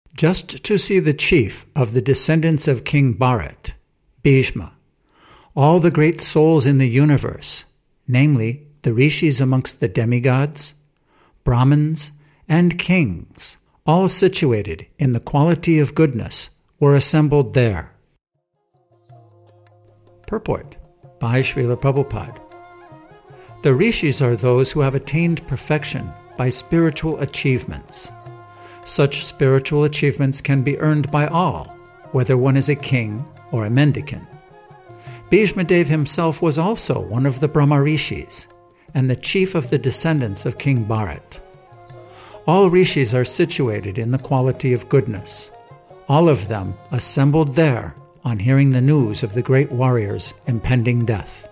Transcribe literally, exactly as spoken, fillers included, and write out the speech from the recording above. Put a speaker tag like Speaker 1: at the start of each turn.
Speaker 1: just to see the chief of the descendants of King Bharat, Bhishma, all the great souls in the universe, namely the rishis amongst the demigods, Brahmins, and kings, all situated in the quality of goodness, were assembled there. Purport by Srila Prabhupada. The rishis are those who have attained perfection by spiritual achievements. Such spiritual achievements can be earned by all, whether one is a king or a mendicant. Bhishma Dev himself was also one of the Brahma rishis, and the chief of the descendants of King Bharat. All rishis are situated in the quality of goodness, all of them assembled there on hearing the news of the great warrior's impending death.